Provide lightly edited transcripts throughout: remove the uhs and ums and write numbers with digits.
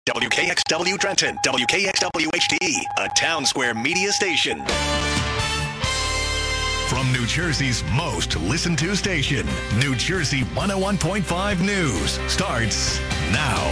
WKXW Trenton, WKXW HD, a Town Square media station. From New Jersey's most listened to station, New Jersey 101.5 News starts now.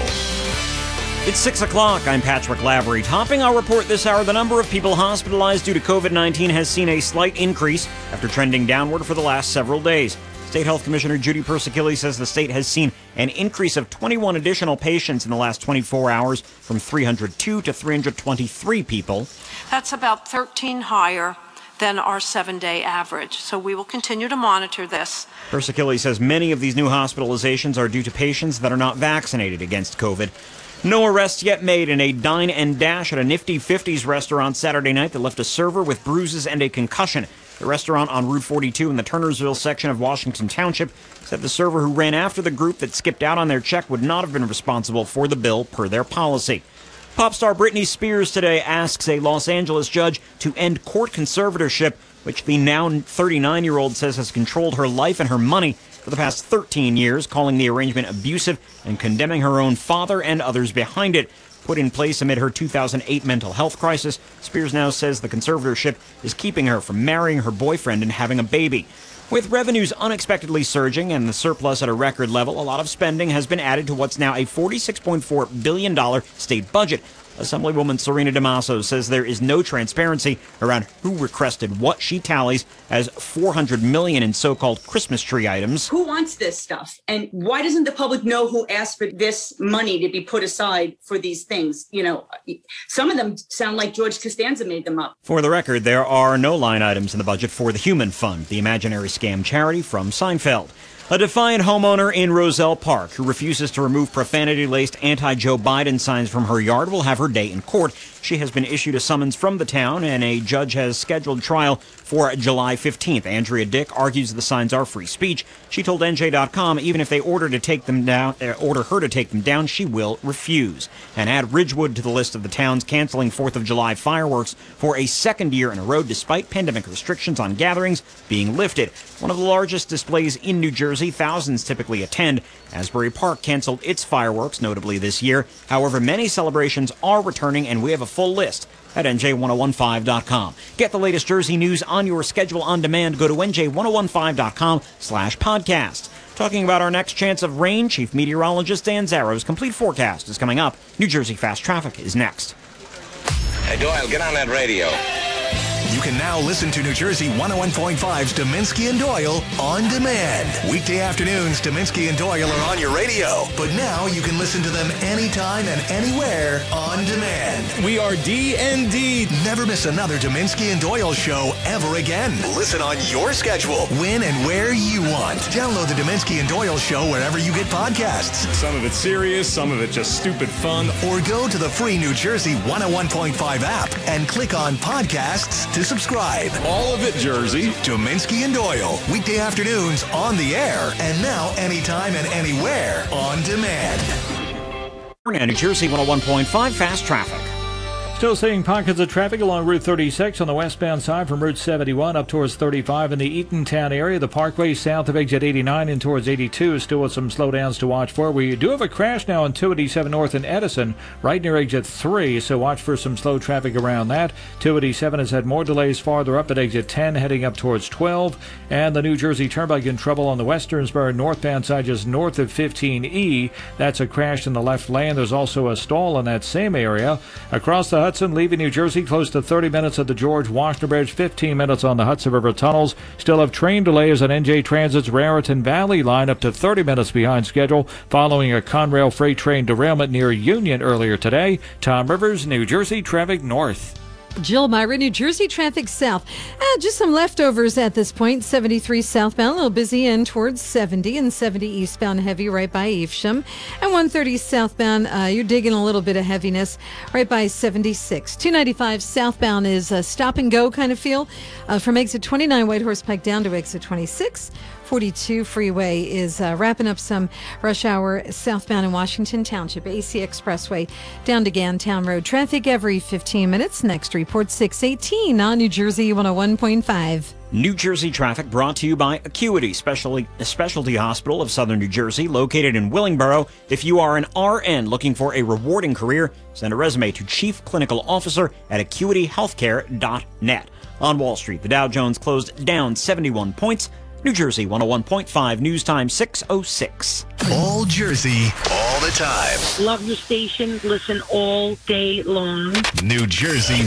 It's 6 o'clock. I'm Patrick Lavery. Topping our report this hour, the number of people hospitalized due to COVID-19 has seen a slight increase after trending downward for the last several days. State Health Commissioner Judy Persichilli says the state has seen an increase of 21 additional patients in the last 24 hours from 302 to 323 people. That's about 13 higher than our 7-day average. So we will continue to monitor this. Persichilli says many of these new hospitalizations are due to patients that are not vaccinated against COVID. No arrests yet made in a dine and dash at a Nifty 50s restaurant Saturday night that left a server with bruises and a concussion. The restaurant on Route 42 in the Turnersville section of Washington Township said the server who ran after the group that skipped out on their check would not have been responsible for the bill per their policy. Pop star Britney Spears today asks a Los Angeles judge to end court conservatorship, which the now 39-year-old says has controlled her life and her money for the past 13 years, calling the arrangement abusive and condemning her own father and others behind it. Put in place amid her 2008 mental health crisis, Spears now says the conservatorship is keeping her from marrying her boyfriend and having a baby. With revenues unexpectedly surging and the surplus at a record level, a lot of spending has been added to what's now a $46.4 billion state budget. Assemblywoman Serena DeMasso says there is no transparency around who requested what she tallies as $400 million in so-called Christmas tree items. Who wants this stuff? And why doesn't the public know who asked for this money to be put aside for these things? You know, some of them sound like George Costanza made them up. For the record, there are no line items in the budget for the Human Fund, the imaginary scam charity from Seinfeld. A defiant homeowner in Roselle Park who refuses to remove profanity-laced anti-Joe Biden signs from her yard will have her day in court. She has been issued a summons from the town, and a judge has scheduled trial for July 15th. Andrea Dick argues the signs are free speech. She told NJ.com even if they order her to take them down, she will refuse. And add Ridgewood to the list of the towns canceling 4th of July fireworks for a second year in a row despite pandemic restrictions on gatherings being lifted. One of the largest displays in New Jersey, thousands typically attend. Asbury Park canceled its fireworks, notably this year. However, many celebrations are returning, and we have a full list at NJ1015.com. Get the latest Jersey news on your schedule on demand. Go to NJ1015.com/podcast. Talking about our next chance of rain, Chief Meteorologist Dan Zarrow's complete forecast is coming up. New Jersey Fast Traffic is next. Hey, Doyle, get on that radio. You can now listen to New Jersey 101.5's Dominski and Doyle on demand. Weekday afternoons, Dominski and Doyle are on your radio. But now you can listen to them anytime and anywhere on demand. We are D&D. Never miss another Dominski and Doyle show ever again. Listen on your schedule, when and where you want. Download the Dominski and Doyle show wherever you get podcasts. Some of it's serious, some of it just stupid fun. Or go to the free New Jersey 101.5 app and click on podcasts to subscribe. All of it, Jersey. Dominski and Doyle, weekday afternoons on the air, and now anytime and anywhere on demand. New Jersey 101.5 Fast Traffic. Still seeing pockets of traffic along Route 36 on the westbound side from Route 71 up towards 35 in the Eatontown area. The Parkway south of exit 89 and towards 82 still with some slowdowns to watch for. We do have a crash now on 287 north in Edison right near exit 3, so watch for some slow traffic around that. 287 has had more delays farther up at exit 10 heading up towards 12. And the New Jersey Turnpike in trouble on the Westernsboro northbound side just north of 15E. That's a crash in the left lane. There's also a stall in that same area. Across the Hudson, leaving New Jersey, close to 30 minutes at the George Washington Bridge, 15 minutes on the Hudson River tunnels. Still have train delays on NJ Transit's Raritan Valley line, up to 30 minutes behind schedule, following a Conrail freight train derailment near Union earlier today. Tom Rivers, New Jersey Traffic North. Jill Myra, New Jersey traffic south. Just some leftovers at this point. 73 southbound, a little busy in towards 70, and 70 eastbound heavy right by Evesham. And 130 southbound, you're digging a little bit of heaviness right by 76. 295 southbound is a stop and go kind of feel from exit 29 Whitehorse Pike down to exit 26. 42 freeway is wrapping up some rush hour southbound in Washington Township. AC Expressway down to Gantown Road. Traffic every 15 minutes. Next report 618 on New Jersey 101.5. New Jersey traffic brought to you by Acuity, a specialty hospital of Southern New Jersey, located in Willingboro. If you are an RN looking for a rewarding career, send a resume to Chief Clinical Officer at acuityhealthcare.net. On Wall Street, the Dow Jones closed down 71 points. New Jersey 101.5, news time 6:06. All Jersey, all the time. Love your station. Listen all day long. New Jersey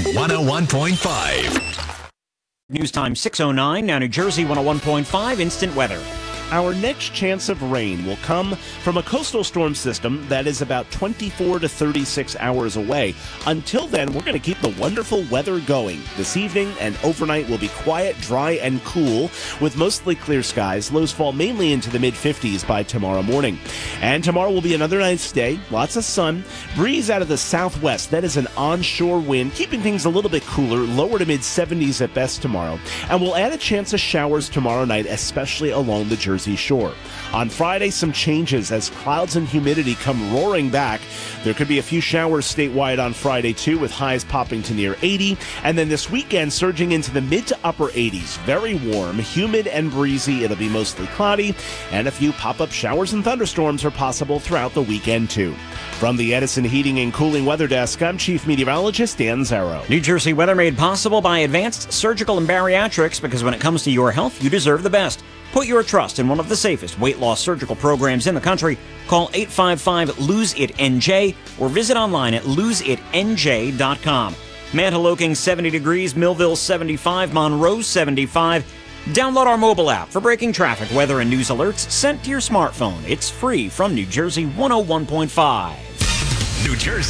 101.5. News time 6:09. Now New Jersey 101.5, instant weather. Our next chance of rain will come from a coastal storm system that is about 24 to 36 hours away. Until then, we're going to keep the wonderful weather going. This evening and overnight will be quiet, dry, and cool with mostly clear skies. Lows fall mainly into the mid-50s by tomorrow morning. And tomorrow will be another nice day. Lots of sun. Breeze out of the southwest. That is an onshore wind, keeping things a little bit cooler, lower to mid-70s at best tomorrow. And we'll add a chance of showers tomorrow night, especially along the Jersey shore. On Friday, some changes as clouds and humidity come roaring back. There could be a few showers statewide on Friday, too, with highs popping to near 80. And then this weekend, surging into the mid to upper 80s. Very warm, humid, and breezy. It'll be mostly cloudy, and a few pop-up showers and thunderstorms are possible throughout the weekend, too. From the Edison Heating and Cooling Weather Desk, I'm Chief Meteorologist Dan Zarrow. New Jersey weather made possible by Advanced Surgical and Bariatrics, because when it comes to your health, you deserve the best. Put your trust in one of the safest weight loss surgical programs in the country. Call 855-LOSE-IT-NJ or visit online at loseitnj.com. Mantaloking 70 degrees, Millville 75, Monroe 75. Download our mobile app for breaking traffic, weather, and news alerts sent to your smartphone. It's free from New Jersey 101.5. New Jersey.